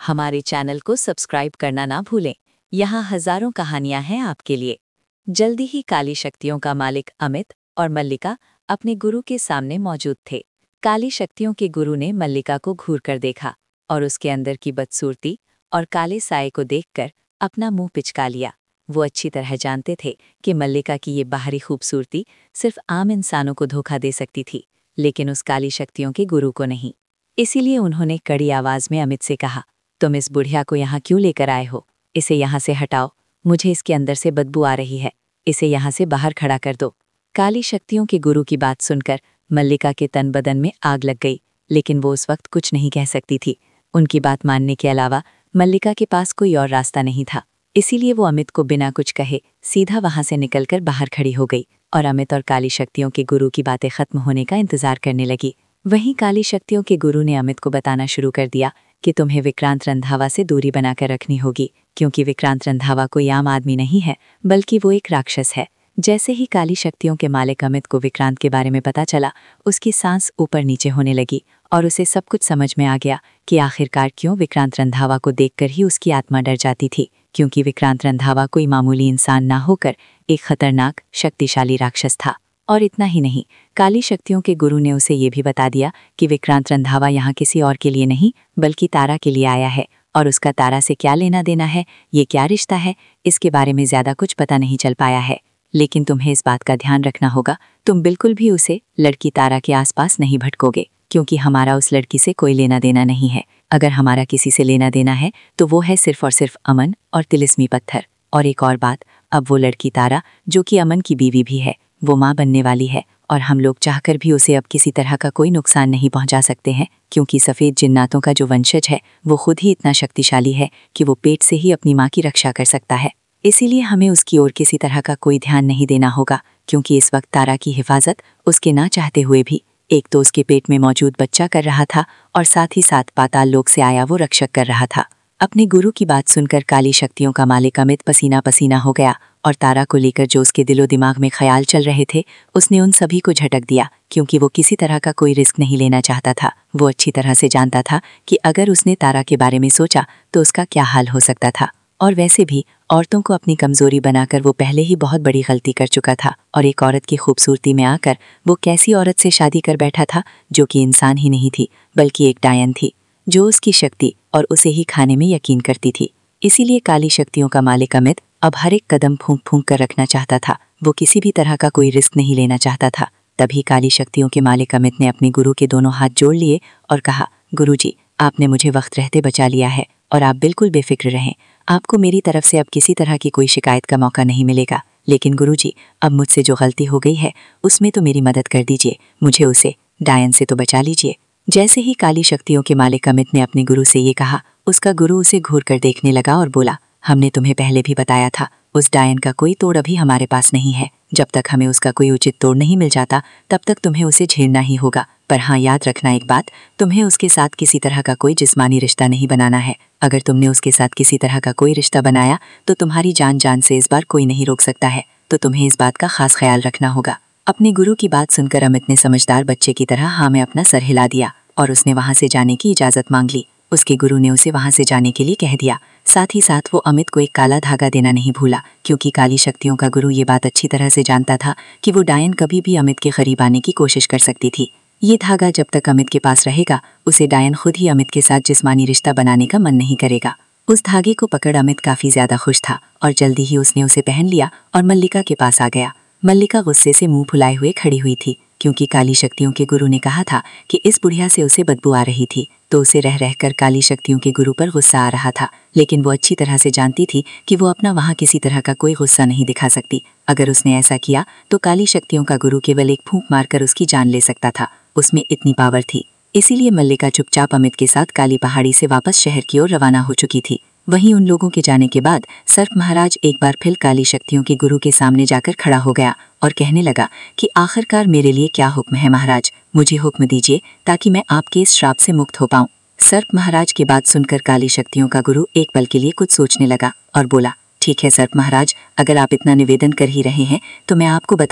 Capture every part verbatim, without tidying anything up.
हमारे चैनल को सब्सक्राइब करना ना भूलें। यहाँ हजारों कहानियां हैं आपके लिए। जल्दी ही काली शक्तियों का मालिक अमित और मल्लिका अपने गुरु के सामने मौजूद थे। काली शक्तियों के गुरु ने मल्लिका को घूर कर देखा और उसके अंदर की बदसूरती और काले साए को देखकर अपना मुंह पिचका लिया। वो अच्छी तरह जानते थे कि मल्लिका की ये बाहरी खूबसूरती सिर्फ आम इंसानों को धोखा दे सकती थी, लेकिन उस काली शक्तियों के गुरु को नहीं। इसीलिए उन्होंने कड़ी आवाज में अमित से कहा, तुम इस बुढ़िया को यहाँ क्यों लेकर आए हो? इसे यहाँ से हटाओ, मुझे इसके अंदर से बदबू आ रही है। इसे यहाँ से बाहर खड़ा कर दो। काली शक्तियों के गुरु की बात सुनकर मल्लिका के तन बदन में आग लग गई, लेकिन वो उस वक्त कुछ नहीं कह सकती थी। उनकी बात मानने के अलावा मल्लिका के पास कोई और रास्ता नहीं था। इसीलिए वो अमित को बिना कुछ कहे सीधा वहां से निकलकर बाहर खड़ी हो गई और अमित और काली शक्तियों के गुरु की बातें खत्म होने का इंतजार करने लगी। वहीं काली शक्तियों के गुरु ने अमित को बताना शुरू कर दिया कि तुम्हें विक्रांत रंधावा से दूरी बनाकर रखनी होगी, क्योंकि विक्रांत रंधावा कोई आम आदमी नहीं है, बल्कि वो एक राक्षस है। जैसे ही काली शक्तियों के मालिक अमित को विक्रांत के बारे में पता चला, उसकी सांस ऊपर नीचे होने लगी और उसे सब कुछ समझ में आ गया कि आखिरकार क्यों विक्रांत रंधावा को देखकर ही उसकी आत्मा डर जाती थी, क्योंकि विक्रांत रंधावा कोई मामूली इंसान ना होकर एक खतरनाक शक्तिशाली राक्षस था। और इतना ही नहीं, काली शक्तियों के गुरु ने उसे ये भी बता दिया कि विक्रांत रंधावा यहाँ किसी और के लिए नहीं बल्कि तारा के लिए आया है, और उसका तारा से क्या लेना देना है, ये क्या रिश्ता है, इसके बारे में ज्यादा कुछ पता नहीं चल पाया है। लेकिन तुम्हें इस बात का ध्यान रखना होगा, तुम बिल्कुल भी उसे लड़की तारा के आसपास नहीं भटकोगे, क्योंकि हमारा उस लड़की से कोई लेना देना नहीं है। अगर हमारा किसी से लेना देना है तो वो है सिर्फ और सिर्फ अमन और तिलिस्मी पत्थर। और एक और बात, अब वो लड़की तारा, जो कि अमन की बीवी भी है, वो माँ बनने वाली है, और हम लोग चाहकर भी उसे अब किसी तरह का कोई नुकसान नहीं पहुंचा सकते हैं, क्योंकि सफ़ेद जिन्नातों का जो वंशज है वो खुद ही इतना शक्तिशाली है कि वो पेट से ही अपनी माँ की रक्षा कर सकता है। इसीलिए हमें उसकी ओर किसी तरह का कोई ध्यान नहीं देना होगा, क्योंकि इस वक्त तारा की हिफाजत उसके ना चाहते हुए भी एक तो उसके पेट में मौजूद बच्चा कर रहा था, और साथ ही साथ पाताल लोक से आया वो रक्षक कर रहा था। अपने गुरु की बात सुनकर काली शक्तियों का मालिक अमित पसीना पसीना हो गया, और तारा को लेकर जो उसके दिलो दिमाग में ख्याल चल रहे थे उसने उन सभी को झटक दिया, क्योंकि वो किसी तरह का कोई रिस्क नहीं लेना चाहता था। वो अच्छी तरह से जानता था कि अगर उसने तारा के बारे में सोचा तो उसका क्या हाल हो सकता था। और वैसे भी औरतों को अपनी कमजोरी बनाकर वो पहले ही बहुत बड़ी गलती कर चुका था, और एक औरत की खूबसूरती में आकर वो कैसी औरत से शादी कर बैठा था जो कि इंसान ही नहीं थी बल्कि एक डायन थी, जो उसकी शक्ति और उसे ही खाने में यकीन करती थी। इसीलिए काली शक्तियों का मालिक अमित अब हर एक कदम फूंक फूंक कर रखना चाहता था। वो किसी भी तरह का कोई रिस्क नहीं लेना चाहता था। तभी काली शक्तियों के मालिक अमित ने अपने गुरु के दोनों हाथ जोड़ लिए और कहा, गुरुजी, आपने मुझे वक्त रहते बचा लिया है, और आप बिल्कुल बेफिक्र रहें। आपको मेरी तरफ से अब किसी तरह की कोई शिकायत का मौका नहीं मिलेगा। लेकिन गुरुजी, अब मुझसे जो गलती हो गई है उसमें तो मेरी मदद कर दीजिए, मुझे उसे डायन से तो बचा लीजिए। जैसे ही काली शक्तियों के मालिक अमित ने अपने गुरु से ये कहा, उसका गुरु उसे घूर कर देखने लगा और बोला, हमने तुम्हें पहले भी बताया था, उस डायन का कोई तोड़ अभी हमारे पास नहीं है। जब तक हमें उसका कोई उचित तोड़ नहीं मिल जाता तब तक तुम्हें उसे झेलना ही होगा। पर हाँ, याद रखना एक बात, तुम्हें उसके साथ किसी तरह का कोई जिस्मानी रिश्ता नहीं बनाना है। अगर तुमने उसके साथ किसी तरह का कोई रिश्ता बनाया तो तुम्हारी जान जान से इस बार कोई नहीं रोक सकता है, तो तुम्हें इस बात का खास ख्याल रखना होगा। अपने गुरु की बात सुनकर अमित ने समझदार बच्चे की तरह हाँ में अपना सर हिला दिया और उसने वहां से जाने की इजाजत मांग ली। उसके गुरु ने उसे वहां से जाने के लिए कह दिया। साथ ही साथ वो अमित को एक काला धागा देना नहीं भूला, क्योंकि काली शक्तियों का गुरु ये बात अच्छी तरह से जानता था कि वो डायन कभी भी अमित के करीब आने की कोशिश कर सकती थी। ये धागा जब तक अमित के पास रहेगा उसे डायन खुद ही अमित के साथ जिस्मानी रिश्ता बनाने का मन नहीं करेगा। उस धागे को पकड़ अमित काफी ज्यादा खुश था और जल्दी ही उसने उसे पहन लिया और मल्लिका के पास आ गया। मल्लिका गुस्से से मुंह फुलाए हुए खड़ी हुई थी, क्योंकि काली शक्तियों के गुरु ने कहा था कि इस बुढ़िया से उसे बदबू आ रही थी, तो उसे रह रहकर काली शक्तियों के गुरु पर गुस्सा आ रहा था। लेकिन वो अच्छी तरह से जानती थी कि वो अपना वहाँ किसी तरह का कोई गुस्सा नहीं दिखा सकती। अगर उसने ऐसा किया तो काली शक्तियों का गुरु केवल एक फूंक मारकर उसकी जान ले सकता था, उसमें इतनी पावर थी। इसीलिए मल्लिका चुपचाप अमित के साथ काली पहाड़ी से वापस शहर की ओर रवाना हो चुकी थी। वहीं उन लोगों के जाने के बाद सर्प महाराज एक बार फिर काली शक्तियों के गुरु के सामने जाकर खड़ा हो गया और कहने लगा कि आखिरकार मेरे लिए क्या हुक्म है महाराज, मुझे हुक्म दीजिए ताकि मैं आपके इस श्राप से मुक्त हो पाऊं। सर्प महाराज की बात सुनकर काली शक्तियों का गुरु एक पल के लिए कुछ सोचने लगा और बोला, ठीक है सर्प महाराज, अगर आप इतना निवेदन कर ही रहे हैं तो मैं आपको बता दूं,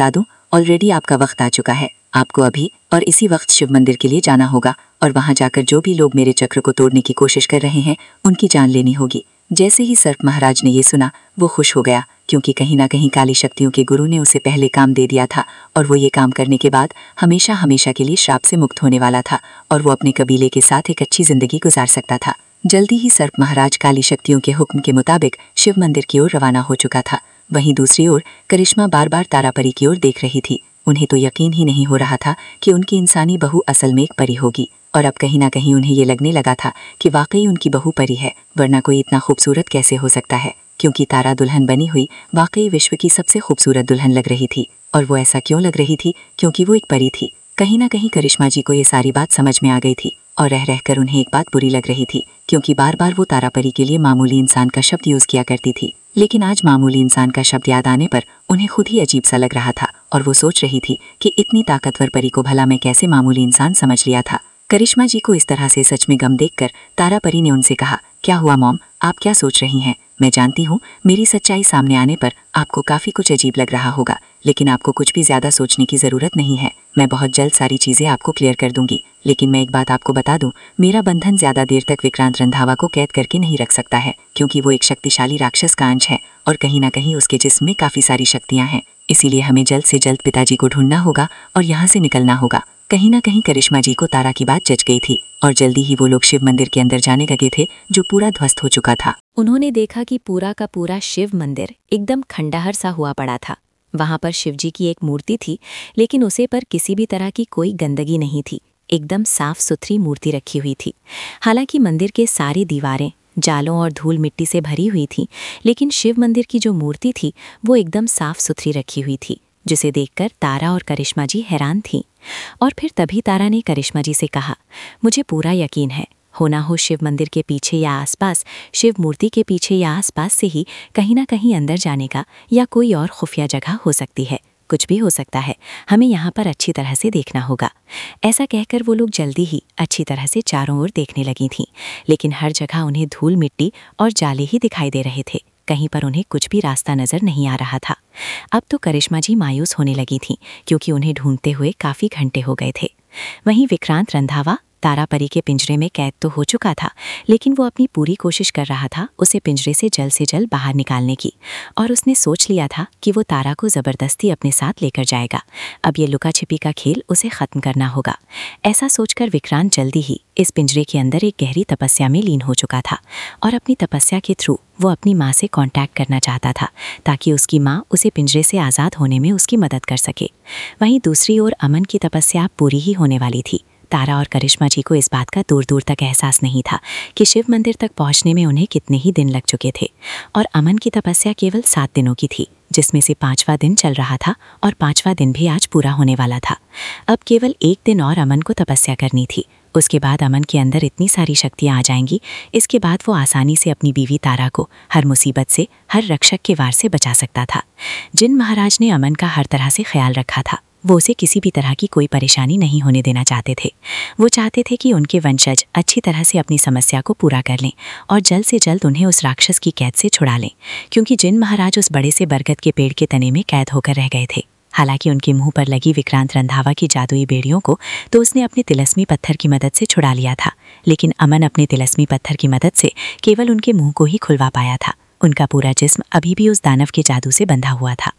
ऑलरेडी आपका वक्त आ चुका है। आपको अभी और इसी वक्त शिव मंदिर के लिए जाना होगा और वहां जाकर जो भी लोग मेरे चक्र को तोड़ने की कोशिश कर रहे हैं उनकी जान लेनी होगी। जैसे ही सर्प महाराज ने ये सुना वो खुश हो गया, क्योंकि कहीं ना कहीं काली शक्तियों के गुरु ने उसे पहले काम दे दिया था और वो ये काम करने के बाद हमेशा हमेशा के लिए श्राप से मुक्त होने वाला था और वो अपने कबीले के साथ एक अच्छी जिंदगी गुजार सकता था। जल्दी ही सर्प महाराज काली शक्तियों के हुक्म के मुताबिक शिव मंदिर की ओर रवाना हो चुका था। वहीं दूसरी ओर करिश्मा बार बार तारापरी की ओर देख रही थी। उन्हें तो यकीन ही नहीं हो रहा था कि उनकी इंसानी बहू असल में एक परी होगी, और अब कहीं ना कहीं उन्हें ये लगने लगा था कि वाकई उनकी बहू परी है, वरना कोई इतना खूबसूरत कैसे हो सकता है। क्योंकि तारा दुल्हन बनी हुई वाकई विश्व की सबसे खूबसूरत दुल्हन लग रही थी। और वो ऐसा क्यों लग रही थी? क्योंकि वो एक परी थी। कहीं ना कहीं करिश्मा जी को ये सारी बात समझ में आ गई थी और रह रहकर उन्हें एक बात बुरी लग रही थी, क्योंकि बार बार वो तारापरी के लिए मामूली इंसान का शब्द यूज किया करती थी। लेकिन आज मामूली इंसान का शब्द याद आने पर उन्हें खुद ही अजीब सा लग रहा था और वो सोच रही थी कि इतनी ताकतवर परी को भला मैं कैसे मामूली इंसान समझ लिया था। करिश्मा जी को इस तरह से सच में गम देखकर तारापरी ने उनसे कहा, क्या हुआ मॉम, आप क्या सोच रही हैं? मैं जानती हूँ मेरी सच्चाई सामने आने पर आपको काफी कुछ अजीब लग रहा होगा, लेकिन आपको कुछ भी ज्यादा सोचने की जरूरत नहीं है। मैं बहुत जल्द सारी चीजें आपको क्लियर कर दूंगी। लेकिन मैं एक बात आपको बता दूं, मेरा बंधन ज्यादा देर तक विक्रांत रंधावा को कैद करके नहीं रख सकता है, क्योंकि वो एक शक्तिशाली राक्षस का अंश है और कहीं ना कहीं उसके जिस्म में काफी सारी शक्तियां हैं। इसीलिए हमें जल्द से जल्द पिताजी को ढूंढना होगा और यहाँ से निकलना होगा। कहीं ना कहीं करिश्मा जी को तारा की बात जच गई थी और जल्दी ही वो लोग शिव मंदिर के अंदर जाने लगे थे, जो पूरा ध्वस्त हो चुका था। उन्होंने देखा कि पूरा का पूरा शिव मंदिर एकदम खंडहर सा हुआ पड़ा था। वहां पर शिवजी की एक मूर्ति थी, लेकिन उसे पर किसी भी तरह की कोई गंदगी नहीं थी। एकदम साफ सुथरी मूर्ति रखी हुई थी। हालांकि मंदिर के सारी दीवारें जालों और धूल मिट्टी से भरी हुई थी, लेकिन शिव मंदिर की जो मूर्ति थी वो एकदम साफ सुथरी रखी हुई थी, जिसे देखकर तारा और करिश्मा जी हैरान थीं। और फिर तभी तारा ने करिश्मा जी से कहा, मुझे पूरा यकीन है, हो ना हो शिव मंदिर के पीछे या आसपास, शिव मूर्ति के पीछे या आसपास से ही कहीं ना कहीं अंदर जाने का या कोई और खुफिया जगह हो सकती है। कुछ भी हो सकता है, हमें यहाँ पर अच्छी तरह से देखना होगा। ऐसा कहकर वो लोग जल्दी ही अच्छी तरह से चारों ओर देखने लगी थीं, लेकिन हर जगह उन्हें धूल मिट्टी और जाले ही दिखाई दे रहे थे। कहीं पर उन्हें कुछ भी रास्ता नजर नहीं आ रहा था। अब तो करिश्मा जी मायूस होने लगी थीं, क्योंकि उन्हें ढूंढते हुए काफी घंटे हो गए थे। वहीं विक्रांत रंधावा तारापरी के पिंजरे में कैद तो हो चुका था, लेकिन वो अपनी पूरी कोशिश कर रहा था उसे पिंजरे से जल्द से जल्द बाहर निकालने की, और उसने सोच लिया था कि वो तारा को जबरदस्ती अपने साथ लेकर जाएगा। अब ये लुका छिपी का खेल उसे खत्म करना होगा। ऐसा सोचकर विक्रांत जल्दी ही इस पिंजरे के अंदर एक गहरी तपस्या में लीन हो चुका था और अपनी तपस्या के थ्रू वो अपनी माँ से कांटेक्ट करना चाहता था, ताकि उसकी माँ उसे पिंजरे से आज़ाद होने में उसकी मदद कर सके। वहीं दूसरी ओर अमन की तपस्या पूरी ही होने वाली थी। तारा और करिश्मा जी को इस बात का दूर दूर तक एहसास नहीं था कि शिव मंदिर तक पहुंचने में उन्हें कितने ही दिन लग चुके थे, और अमन की तपस्या केवल सात दिनों की थी, जिसमें से पांचवा दिन चल रहा था और पांचवा दिन भी आज पूरा होने वाला था। अब केवल एक दिन और अमन को तपस्या करनी थी। उसके बाद अमन के अंदर इतनी सारी शक्तियाँ आ जाएंगी, इसके बाद वो आसानी से अपनी बीवी तारा को हर मुसीबत से, हर रक्षक के वार से बचा सकता था। जिन महाराज ने अमन का हर तरह से ख्याल रखा था, वो उसे किसी भी तरह की कोई परेशानी नहीं होने देना चाहते थे। वो चाहते थे कि उनके वंशज अच्छी तरह से अपनी समस्या को पूरा कर लें और जल्द से जल्द उन्हें उस राक्षस की कैद से छुड़ा लें, क्योंकि जिन महाराज उस बड़े से बरगद के पेड़ के तने में कैद होकर रह गए थे। हालांकि उनके मुंह पर लगी विक्रांत रंधावा की जादुई बेड़ियों को तो उसने अपने तिलस्मी पत्थर की मदद से छुड़ा लिया था, लेकिन अमन अपने तिलस्मी पत्थर की मदद से केवल उनके मुंह को ही खुलवा पाया था। उनका पूरा जिस्म अभी भी उस दानव के जादू से बंधा हुआ था।